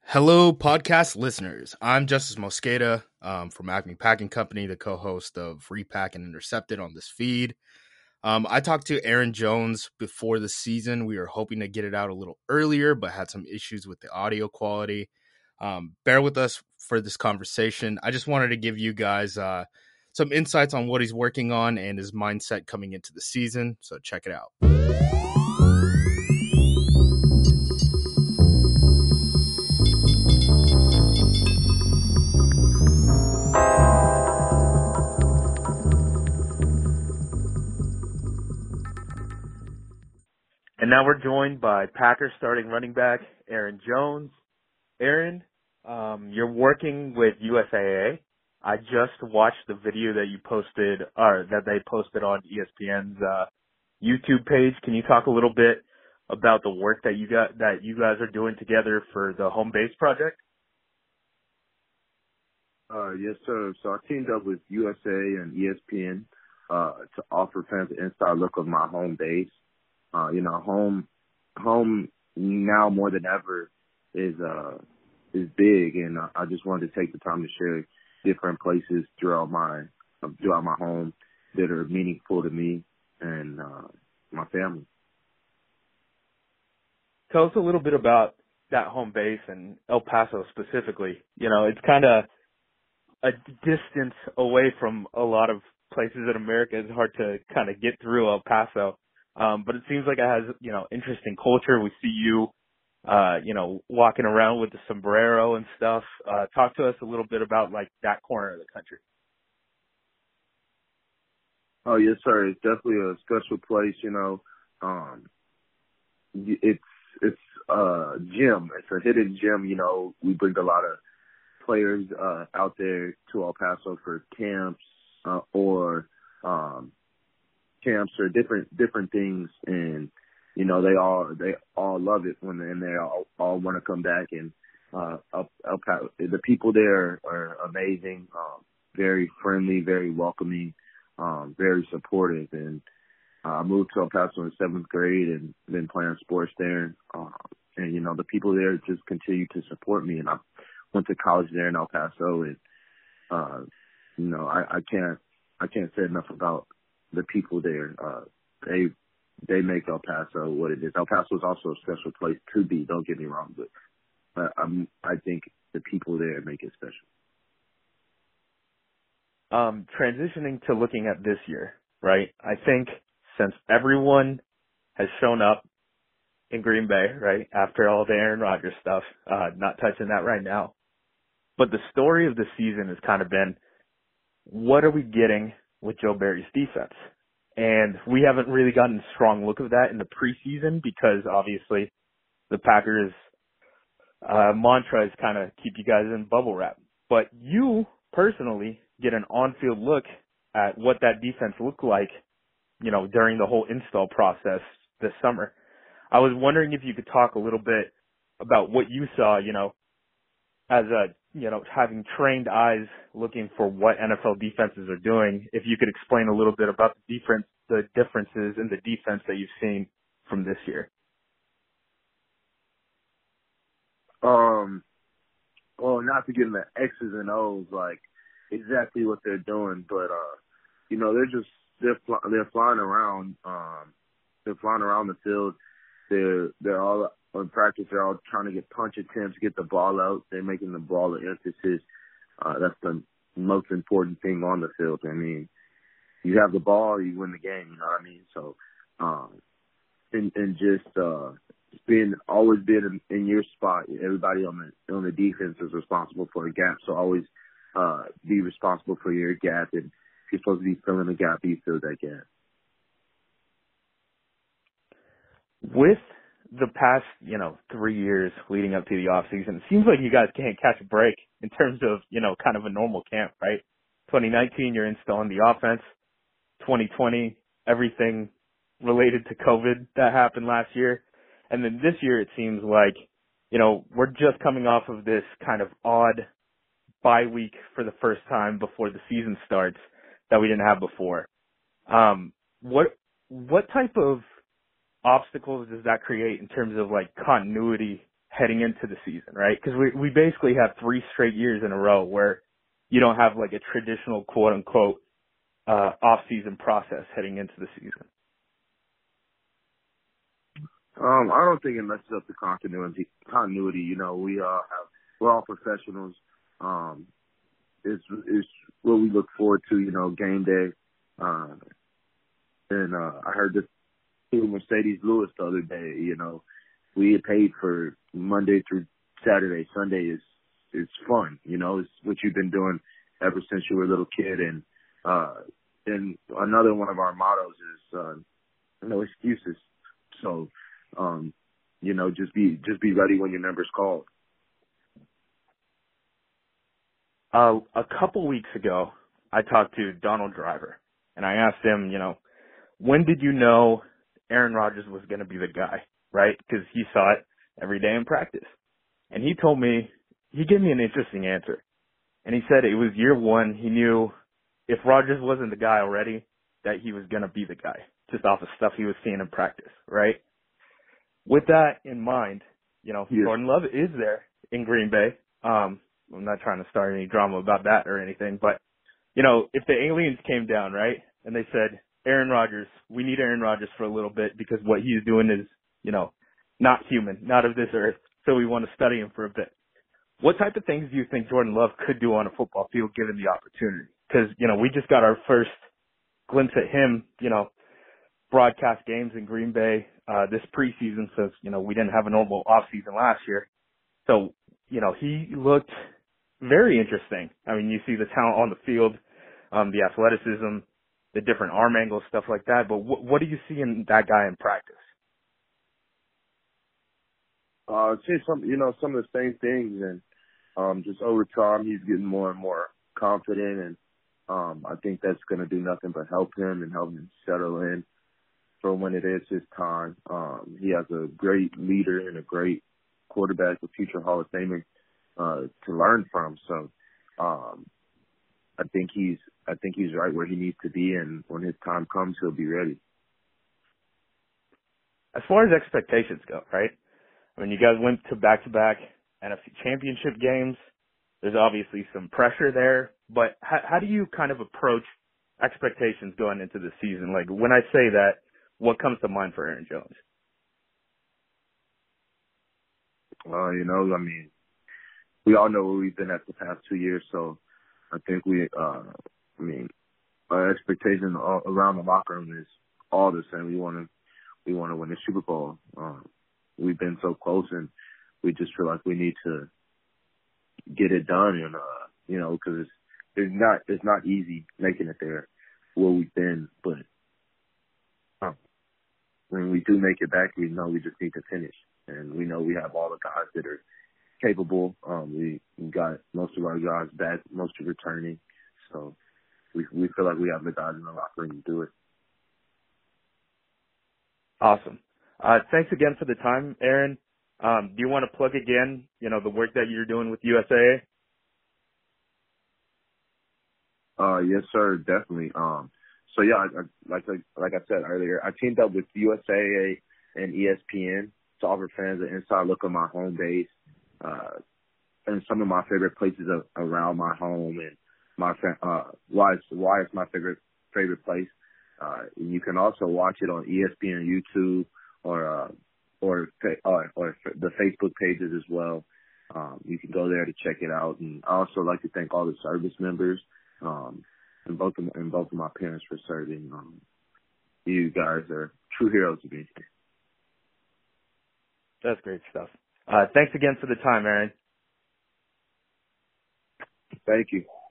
Hello, podcast listeners. I'm Justice Mosqueda from Acme Packing Company, the co-host of Repack and Intercepted on this feed. I talked to Aaron Jones before the season. We were hoping to get it out a little earlier, but had some issues with the audio quality. Bear with us for this conversation. I just wanted to give you guys some insights on what he's working on and his mindset coming into the season. So check it out. And now we're joined by Packers starting running back Aaron Jones. Aaron, you're working with USAA. I just watched the video that you posted, or that they posted on ESPN's YouTube page. Can you talk a little bit about the work that you guys are doing together for the Home Base project? Yes, sir. So I teamed up with USA and ESPN to offer fans an inside look of my home base. Home now more than ever is big, and I just wanted to take the time to share different places throughout my home that are meaningful to me and my family. Tell us a little bit about that home base and El Paso specifically. You know, it's kind of a distance away from a lot of places in America. It's hard to kind of get through El Paso. But it seems like it has, interesting culture. We see you, walking around with the sombrero and stuff. Talk to us a little bit about like that corner of the country. Oh, yes, sir. It's definitely a special place. It's a gem. It's a hidden gem. We bring a lot of players out there to El Paso for camps or different things, and they all love it and they all want to come back. And the people there are amazing, very friendly, very welcoming, very supportive. And I moved to El Paso in 7th grade and been playing sports there. And the people there just continue to support me. And I went to college there in El Paso, and I can't say enough about the people there. They make El Paso what it is. El Paso is also a special place to be. Don't get me wrong, but I think the people there make it special. Transitioning to looking at this year, right? I think since everyone has shown up in Green Bay, right, after all the Aaron Rodgers stuff, not touching that right now, but the story of the season has kind of been, what are we getting with Joe Barry's defense? And we haven't really gotten a strong look of that in the preseason because obviously the Packers mantra is kind of keep you guys in bubble wrap. But you personally get an on-field look at what that defense looked like, during the whole install process this summer. I was wondering if you could talk a little bit about what you saw, as having trained eyes looking for what NFL defenses are doing. If you could explain a little bit about the differences in the defense that you've seen from this year. Well, not to get into X's and O's, like exactly what they're doing, but they're flying around. They're flying around the field. They're all in practice. They're all trying to get punch attempts, get the ball out. They're making the ball an emphasis. That's the most important thing on the field. I mean, you have the ball, you win the game. You know what I mean? So, and just always being in your spot. Everybody on the defense is responsible for a gap. So always be responsible for your gap. And if you're supposed to be filling the gap, you fill that gap. With the past, 3 years leading up to the off season, it seems like you guys can't catch a break in terms of, kind of a normal camp, right? 2019, you're installing the offense. 2020, everything related to COVID that happened last year. And then this year, it seems like, we're just coming off of this kind of odd bye week for the first time before the season starts that we didn't have before. What type of obstacles does that create in terms of like continuity heading into the season, right? Because we basically have 3 straight years in a row where you don't have like a traditional quote unquote off-season process heading into the season. I don't think it messes up the continuity. You know, we're all professionals. It's what we look forward to, you know, game day. And I heard this through Mercedes-Lewis the other day, you know, we get paid for Monday through Saturday. Sunday is fun, you know, it's what you've been doing ever since you were a little kid. And another one of our mottos is, no excuses. So, you know, just be ready when your number's called. A couple weeks ago, I talked to Donald Driver, and I asked him, you know, when did you know Aaron Rodgers was going to be the guy, right? Because he saw it every day in practice. And he told me, he gave me an interesting answer. And he said it was year 1. He knew if Rodgers wasn't the guy already, that he was going to be the guy, just off of stuff he was seeing in practice, right? With that in mind, you know, Yeah. Jordan Love is there in Green Bay. I'm not trying to start any drama about that or anything, but, you know, if the aliens came down, right, and they said, Aaron Rodgers, we need Aaron Rodgers for a little bit because what he's doing is, you know, not human, not of this earth, so we want to study him for a bit. What type of things do you think Jordan Love could do on a football field given the opportunity? Because, you know, we just got our first glimpse at him, you know, broadcast games in Green Bay this preseason since, you know, we didn't have a normal offseason last year. So, you know, he looked very interesting. I mean, you see the talent on the field, the athleticism, the different arm angles, stuff like that. But what do you see in that guy in practice? See some of the same things, and just over time he's getting more and more confident, and I think that's going to do nothing but help him and help him settle in for when it is his time. He has a great leader and a great quarterback, a future Hall of Famer to learn from. So I think he's right where he needs to be, and when his time comes, he'll be ready. As far as expectations go, right? I mean, you guys went to back-to-back NFC championship games. There's obviously some pressure there, but how do you kind of approach expectations going into the season? Like, when I say that, what comes to mind for Aaron Jones? You know, I mean, we all know where we've been at the past 2 years, so I think our expectation around the locker room is all the same. We want to win the Super Bowl. We've been so close, and we just feel like we need to get it done. And you know, because it's not easy making it there where we've been, but when we do make it back, we know we just need to finish, and we know we have all the guys that are capable. We got most of our guys back, most are returning, so we feel like we have the guys in the locker room to do it. Awesome. Thanks again for the time, Aaron. Do you want to plug again, you know, the work that you're doing with USAA? Yes, sir, definitely. So yeah, like I said earlier, I teamed up with USAA and ESPN to offer fans an inside look at my home base, and some of my favorite places around my home, and why it's my favorite place. You can also watch it on ESPN YouTube or the Facebook pages as well. You can go there to check it out. And I also like to thank all the service members, and both of my parents for serving. You guys are true heroes to me. That's great stuff. Thanks again for the time, Aaron. Thank you.